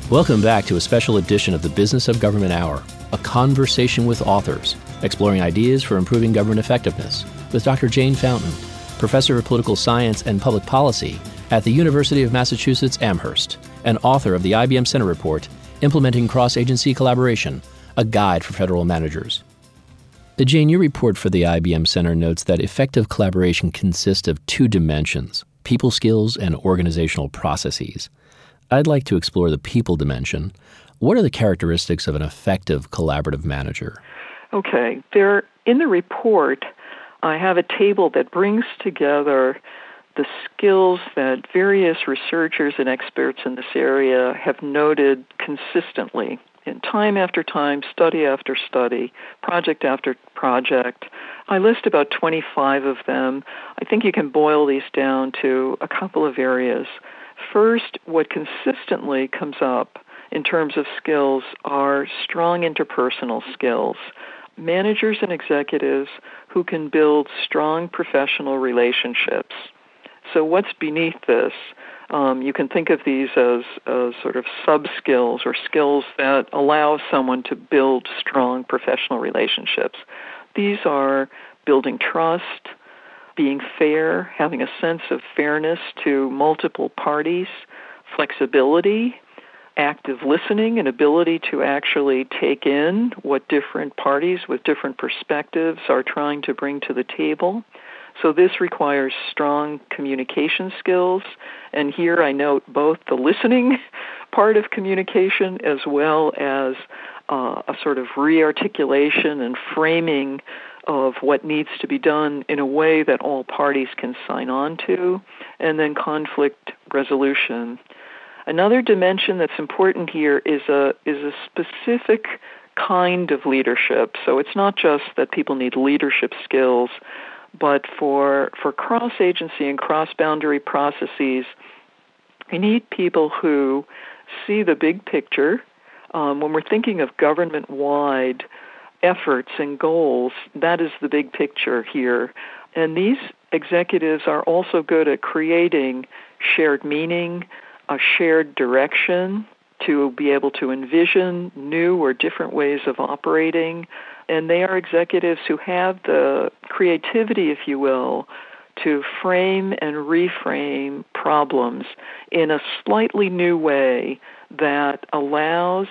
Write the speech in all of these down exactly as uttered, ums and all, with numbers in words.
Welcome back to a special edition of the Business of Government Hour, a conversation with authors, exploring ideas for improving government effectiveness, with Doctor Jane Fountain, Professor of Political Science and Public Policy at the University of Massachusetts Amherst, and author of the I B M Center Report, Implementing Cross-Agency Collaboration, a guide for federal managers. Jane, your report for the I B M Center notes that effective collaboration consists of two dimensions, people skills and organizational processes. I'd like to explore the people dimension. What are the characteristics of an effective collaborative manager? Okay. There, in the report, I have a table that brings together the skills that various researchers and experts in this area have noted consistently in time after time, study after study, project after project. I list about twenty-five of them. I think you can boil these down to a couple of areas. First, what consistently comes up in terms of skills are strong interpersonal skills. Managers and executives who can build strong professional relationships. So what's beneath this? Um, you can think of these as, as sort of sub-skills or skills that allow someone to build strong professional relationships. These are building trust, being fair, having a sense of fairness to multiple parties, flexibility, active listening, and ability to actually take in what different parties with different perspectives are trying to bring to the table. So this requires strong communication skills, and here I note both the listening part of communication as well as uh, a sort of re-articulation and framing of what needs to be done in a way that all parties can sign on to, and then conflict resolution. Another dimension that's important here is a is a specific kind of leadership. So it's not just that people need leadership skills, but for for cross-agency and cross-boundary processes, we need people who see the big picture. Um, when we're thinking of government-wide efforts and goals, that is the big picture here. And these executives are also good at creating shared meaning, a shared direction to be able to envision new or different ways of operating. And they are executives who have the creativity, if you will, to frame and reframe problems in a slightly new way that allows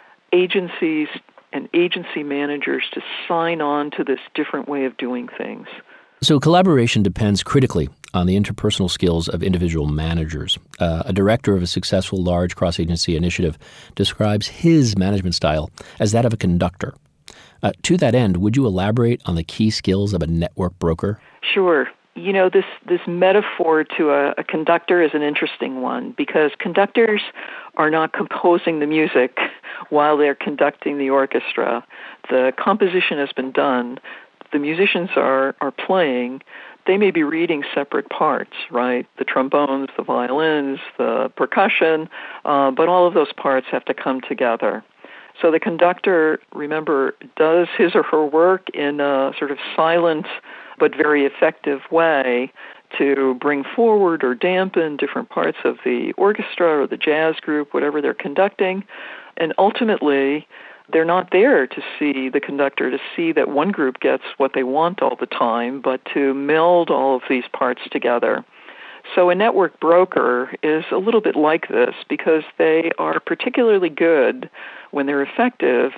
agencies and agency managers to sign on to this different way of doing things. So collaboration depends critically on the interpersonal skills of individual managers. Uh, a director of a successful large cross-agency initiative describes his management style as that of a conductor. Uh, to that end, would you elaborate on the key skills of a network broker? Sure. You know, this, this metaphor to a, a conductor is an interesting one because conductors are not composing the music while they're conducting the orchestra. The composition has been done. The musicians are, are playing. They may be reading separate parts, right? The trombones, the violins, the percussion, uh, but all of those parts have to come together. So the conductor, remember, does his or her work in a sort of silent but very effective way to bring forward or dampen different parts of the orchestra or the jazz group, whatever they're conducting. And ultimately, they're not there to see the conductor, to see that one group gets what they want all the time, but to meld all of these parts together. So a network broker is a little bit like this because they are particularly good when they're effective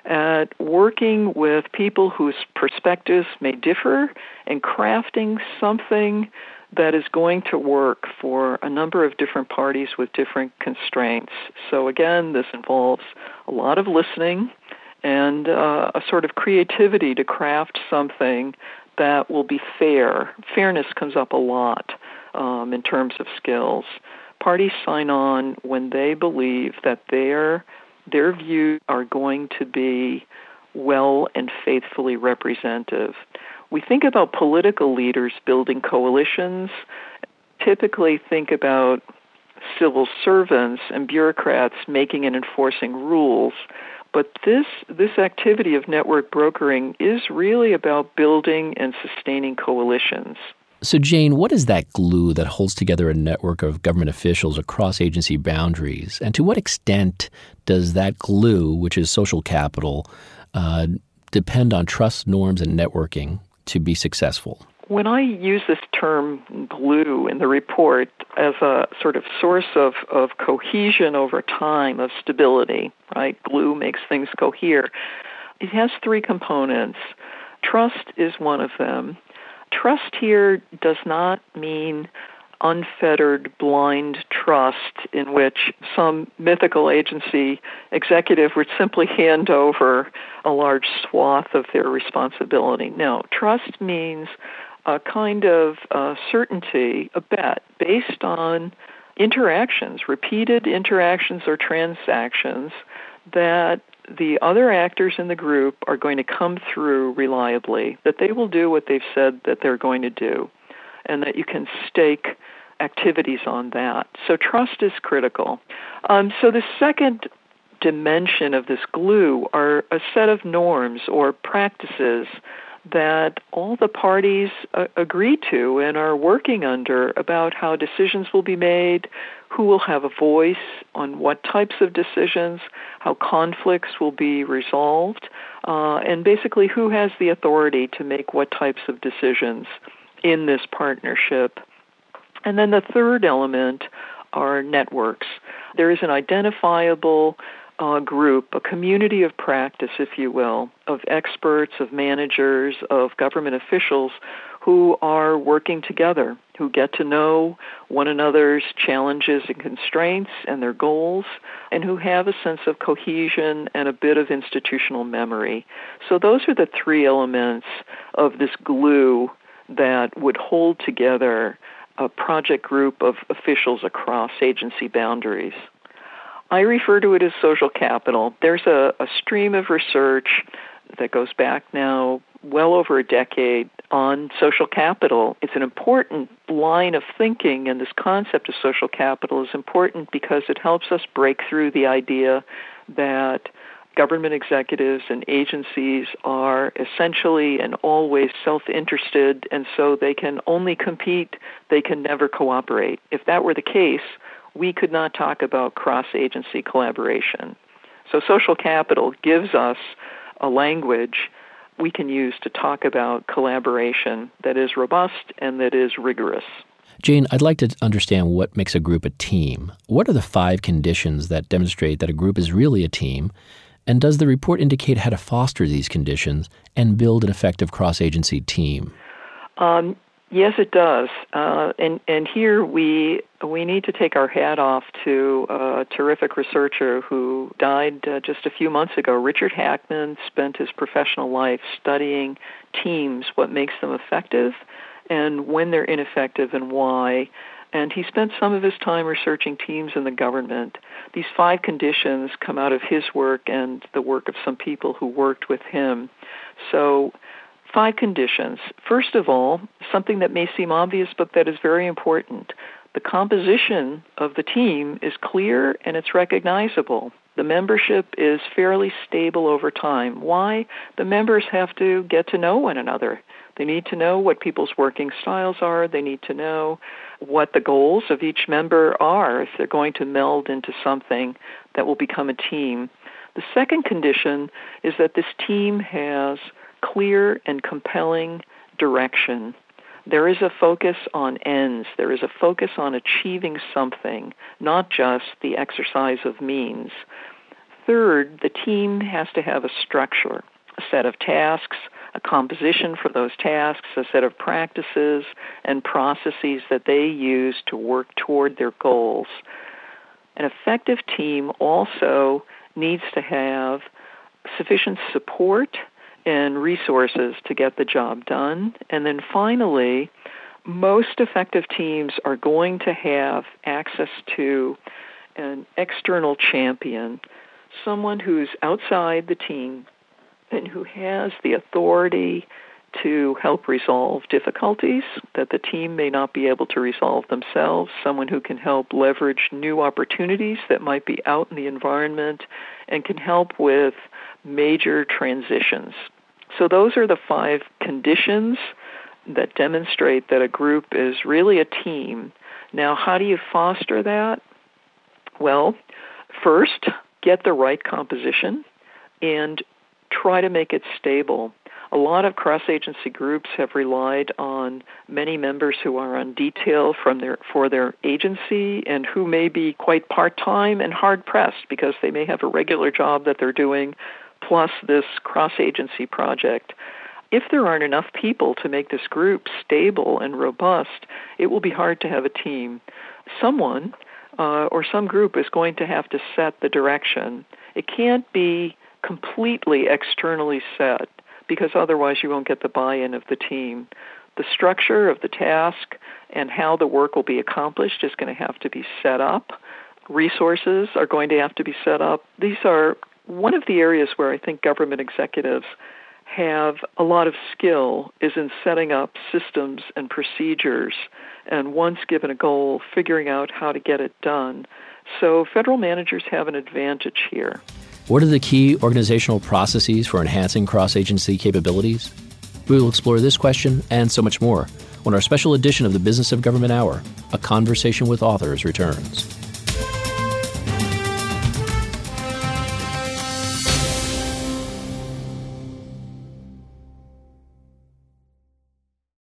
at working with people whose perspectives may differ and crafting something that is going to work for a number of different parties with different constraints. So again, this involves a lot of listening and uh, a sort of creativity to craft something that will be fair. Fairness comes up a lot um, in terms of skills. Parties sign on when they believe that their their views are going to be well and faithfully representative. We think about political leaders building coalitions, typically think about civil servants and bureaucrats making and enforcing rules. But this this activity of network brokering is really about building and sustaining coalitions. So, Jane, what is that glue that holds together a network of government officials across agency boundaries? And to what extent does that glue, which is social capital, uh, depend on trust, norms, and networking to be successful? When I use this term glue in the report as a sort of source of, of cohesion over time, of stability, right? Glue makes things cohere. It has three components. Trust is one of them. Trust here does not mean unfettered, blind trust in which some mythical agency executive would simply hand over a large swath of their responsibility. No, trust means a kind of uh, certainty, a bet, based on interactions, repeated interactions or transactions that the other actors in the group are going to come through reliably, that they will do what they've said that they're going to do, and that you can stake activities on that. So trust is critical. Um, so the second dimension of this glue are a set of norms or practices that all the parties uh, agree to and are working under about how decisions will be made, who will have a voice on what types of decisions, how conflicts will be resolved, uh, and basically who has the authority to make what types of decisions in this partnership. And then the third element are networks. There is an identifiable Uh, group, a community of practice, if you will, of experts, of managers, of government officials who are working together, who get to know one another's challenges and constraints and their goals, and who have a sense of cohesion and a bit of institutional memory. So those are the three elements of this glue that would hold together a project group of officials across agency boundaries. I refer to it as social capital. There's a, a stream of research that goes back now well over a decade on social capital. It's an important line of thinking, and this concept of social capital is important because it helps us break through the idea that government executives and agencies are essentially and always self-interested, and so they can only compete, they can never cooperate. If that were the case, we could not talk about cross-agency collaboration. So social capital gives us a language we can use to talk about collaboration that is robust and that is rigorous. Jane, I'd like to understand what makes a group a team. What are the five conditions that demonstrate that a group is really a team? And does the report indicate how to foster these conditions and build an effective cross-agency team? Um, Yes, it does. Uh, and, and here we we need to take our hat off to a terrific researcher who died uh, just a few months ago. Richard Hackman spent his professional life studying teams, what makes them effective, and when they're ineffective and why. And he spent some of his time researching teams in the government. These five conditions come out of his work and the work of some people who worked with him. So five conditions. First of all, something that may seem obvious, but that is very important. The composition of the team is clear and it's recognizable. The membership is fairly stable over time. Why? The members have to get to know one another. They need to know what people's working styles are. They need to know what the goals of each member are if they're going to meld into something that will become a team. The second condition is that this team has clear and compelling direction. There is a focus on ends. There is a focus on achieving something, not just the exercise of means. Third, the team has to have a structure, a set of tasks, a composition for those tasks, a set of practices and processes that they use to work toward their goals. An effective team also needs to have sufficient support and resources to get the job done. And then finally, most effective teams are going to have access to an external champion, someone who's outside the team and who has the authority to help resolve difficulties that the team may not be able to resolve themselves, someone who can help leverage new opportunities that might be out in the environment and can help with major transitions. So those are the five conditions that demonstrate that a group is really a team. Now, how do you foster that? Well, first, get the right composition and try to make it stable. A lot of cross-agency groups have relied on many members who are on detail from their for their agency and who may be quite part-time and hard-pressed because they may have a regular job that they're doing plus this cross-agency project. If there aren't enough people to make this group stable and robust, it will be hard to have a team. Someone uh, or some group is going to have to set the direction. It can't be completely externally set, because otherwise you won't get the buy-in of the team. The structure of the task and how the work will be accomplished is going to have to be set up. Resources are going to have to be set up. These are one of the areas where I think government executives have a lot of skill is in setting up systems and procedures, and once given a goal, figuring out how to get it done. So federal managers have an advantage here. What are the key organizational processes for enhancing cross-agency capabilities? We will explore this question and so much more when our special edition of the Business of Government Hour, A Conversation with Authors, returns.